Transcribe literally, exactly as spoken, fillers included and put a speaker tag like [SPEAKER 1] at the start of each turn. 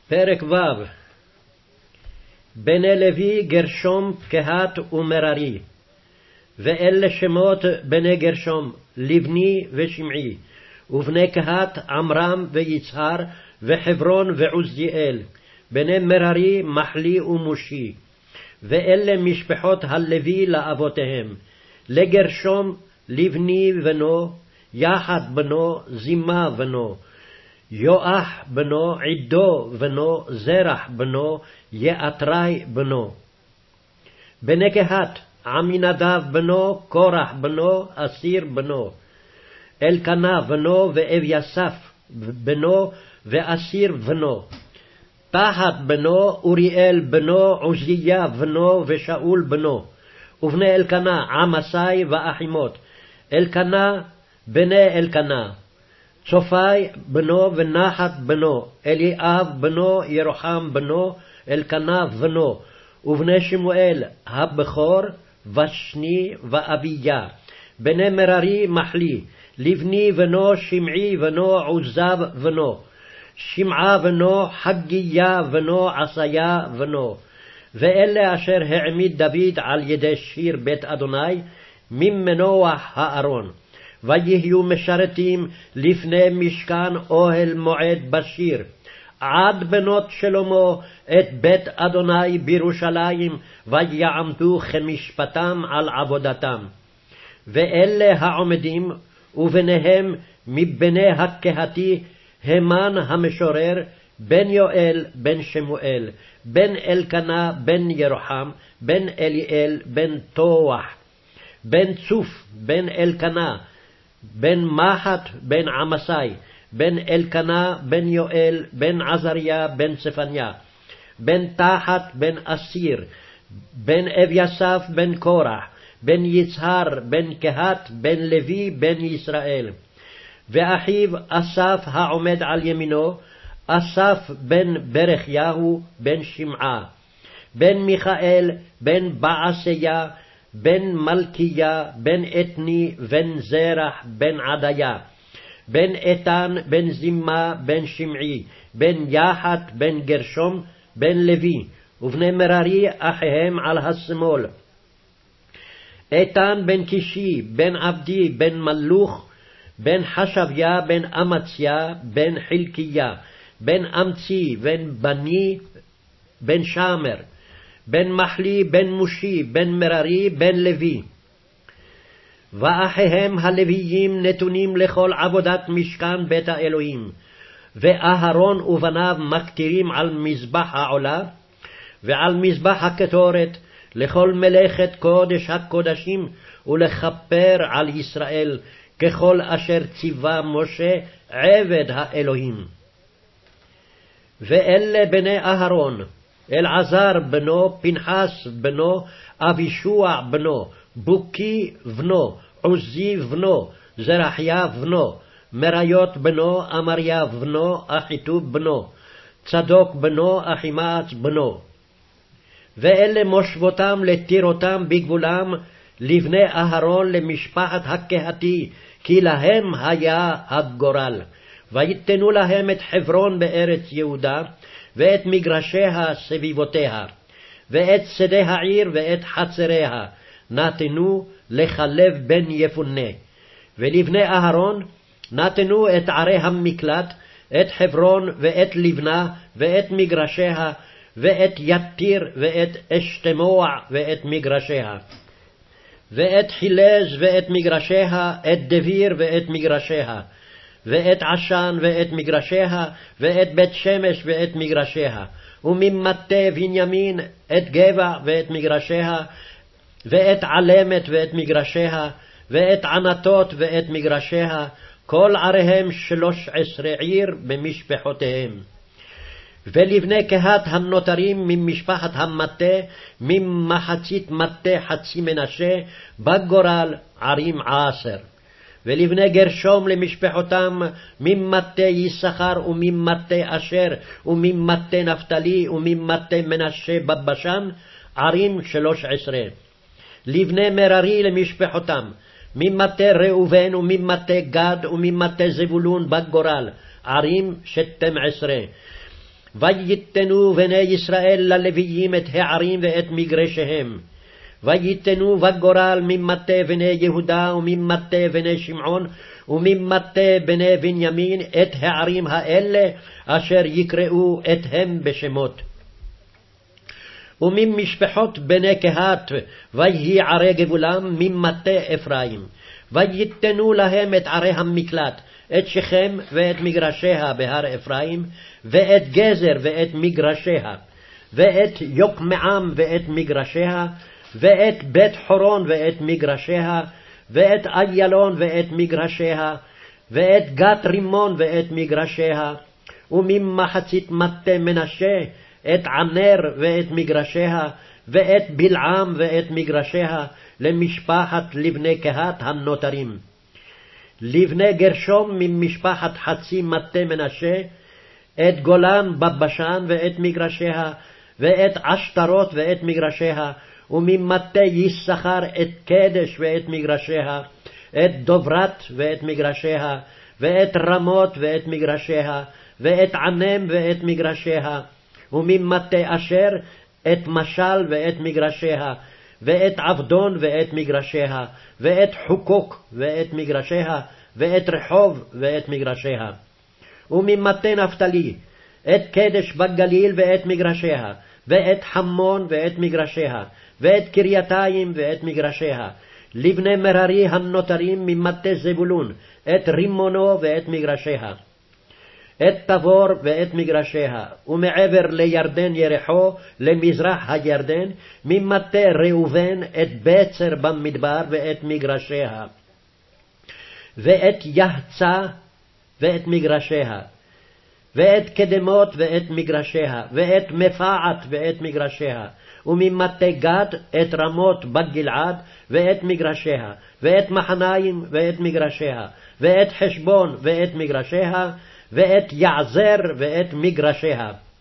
[SPEAKER 1] פרק ו' בני לוי גרשום, קהת ומררי. ואלה שמות בני גרשום, לבני ושמעי, ובני קהת עמרם ויצהר וחברון ועוזיאל. בני מררי מחלי ומושי. ואלה משפחות הלוי לאבותיהם, לגרשום לבני בנו, יחד בנו, זימה בנו, יואח בנו, עידו בנו, זרח בנו, יאתרי בנו. בני קהת עמינדב בנו, קורח בנו, אסיר בנו, אלקנה בנו ואביסף בנו, ואסיר בנו. תחת בנו, אוריאל בנו, עוזיה בנו, ושאול בנו. ובני אלקנה עמסי ואחימות. אלקנה בני אלקנה, צופי בנו ונחת בנו, אליאב בנו, ירוחם בנו, אלקנה בנו. ובני שמואל הבכור, ושני ואביה. בני מררי מחלי, לבני בנו, שמעי בנו, עוזב בנו, שמעה בנו, חגיה בנו, עשיה בנו. ואלה אשר העמיד דוד על ידי שיר בית אדוני, ממנוח הארון. ויהיו משרתים לפני משכן אוהל מועד בשיר, עד בנות שלמה את בית אדוני בירושלים, ויעמדו כמשפטם על עבודתם. ואלה העומדים, וביניהם מבני הקהתי, המן המשורר, בן יואל בן שמואל, בן אלקנה בן ירוחם, בן אליאל בן תוח, בן צוף בן אלקנה, בן מחת בן עמסי, בן אלקנה בן יואל, בן עזריה בן צפניה, בן תחת בן אסיר, בן אביסף בן קורח, בן יצהר בן קהת, בן לוי בן ישראל. ואחיו אסף העומד על ימינו, אסף בן ברכיהו בן שמעה, בן מיכאל בן בעשיה, בן מלכיה, בן אתני, בן זרח, בן עדיה, בן איתן, בן זימה, בן שמעי, בן יחת, בן גרשום, בן לוי. ובני מררי אחיהם על השמאל, איתן בן קישי, בן עבדי, בן מלוך, בן חשביה, בן אמציה, בן חלקיה, בן אמצי, בן בני, בן שמר, בן מחלי, בן מושי, בן מררי, בן לוי. ואחיהם הלוויים נתונים לכל עבודת משכן בית האלוהים. ואהרון ובניו מקטירים על מזבח העולה, ועל מזבח הקטורת, לכל מלאכת קודש הקודשים, ולכפר על ישראל, ככל אשר ציווה משה עבד האלוהים. ואלה בני אהרון, אלעזר בנו, פנחס בנו, אבישוע בנו, בוקי בנו, עוזי בנו, זרחיה בנו, מריות בנו, אמריה בנו, אחיטוב בנו, צדוק בנו, אחימעץ בנו. ואלה מושבותם לתירותם בגבולם, לבני אהרון למשפחת הקהתי, כי להם היה הגורל. ויתנו להם את חברון בארץ יהודה, ואת מגרשיה סביבותיה, ואת שדה העיר ואת חצריה, נתנו לחלב בן יפונה. ולבני אהרון נתנו את ערי המקלט, את חברון ואת לבנה, ואת מגרשיה, ואת יתיר ואת אשתמוע ואת מגרשיה, ואת חילז ואת מגרשיה, את דביר ואת מגרשיה, ואת עשן ואת מגרשיה, ואת בית שמש ואת מגרשיה, וממטה בנימין את גבע ואת מגרשיה, ואת עלמת ואת מגרשיה, ואת ענתות ואת מגרשיה, כל עריהם שלוש עשרה עיר במשפחותיהם. ולבני קהת הנותרים ממשפחת המטה, ממחצית מטה חצי מנשה, בגורל ערים עשר. ולבני גרשום למשפחותם, ממטה יששכר וממטה אשר וממטה נפתלי וממטה מנשה בבשן, ערים שלוש עשרה. לבני מררי למשפחותם, ממטה ראובן וממטה גד וממטה זבולון בגורל, ערים שתים עשרה. ויתנו בני ישראל ללוויים את הערים ואת מגרשיהם. ויתנו בגורל ממטה בני יהודה וממטה בני שמעון וממטה בני בנימין את הערים האלה, אשר יקראו אתהם בשמות. וממשפחות בני קהת ויהי ערי גבולם ממטה אפרים. ויתנו להם את ערי המקלט, את שכם ואת מגרשיה בהר אפרים, ואת גזר ואת מגרשיה, ואת יוקמעם ואת מגרשיה, ואת בית חורון ואת מגרשיה, ואת איילון ואת מגרשיה, ואת גת רימון ואת מגרשיה, וממחצית מטה מנשה את ענר ואת מגרשיה, ואת בלעם ואת מגרשיה, למשפחת לבני קהת הנותרים. לבני גרשום ממשפחת חצי מטה מנשה, את גולן בבשן ואת מגרשיה, ואת עשתרות ואת מגרשיה, וממטה יששכר את קדש ואת מגרשיה, את דוברת ואת מגרשיה, ואת רמות ואת מגרשיה, ואת ענם ואת מגרשיה, וממטה אשר את משל ואת מגרשיה, ואת עבדון ואת מגרשיה, ואת חוקוק ואת מגרשיה, ואת רחוב ואת מגרשיה. וממטה נפתלי את קדש בגליל ואת מגרשיה, ואת חמון ואת מגרשיה, ואת קרייתיים ואת מגרשיה. לבני מררי הנותרים ממטה זבולון, את רימונו ואת מגרשיה, את תבור ואת מגרשיה, ומעבר לירדן ירחו למזרח הירדן, ממטה ראובן את בצר במדבר ואת מגרשיה, ואת יחצה ואת מגרשיה, ואת קדמות ואת מגרשיה, ואת מפעת ואת מגרשיה, וממטה גד את רמות בגלעד ואת מגרשיה, ואת מחניים ואת מגרשיה, ואת חשבון ואת מגרשיה, ואת יעזר ואת מגרשיה.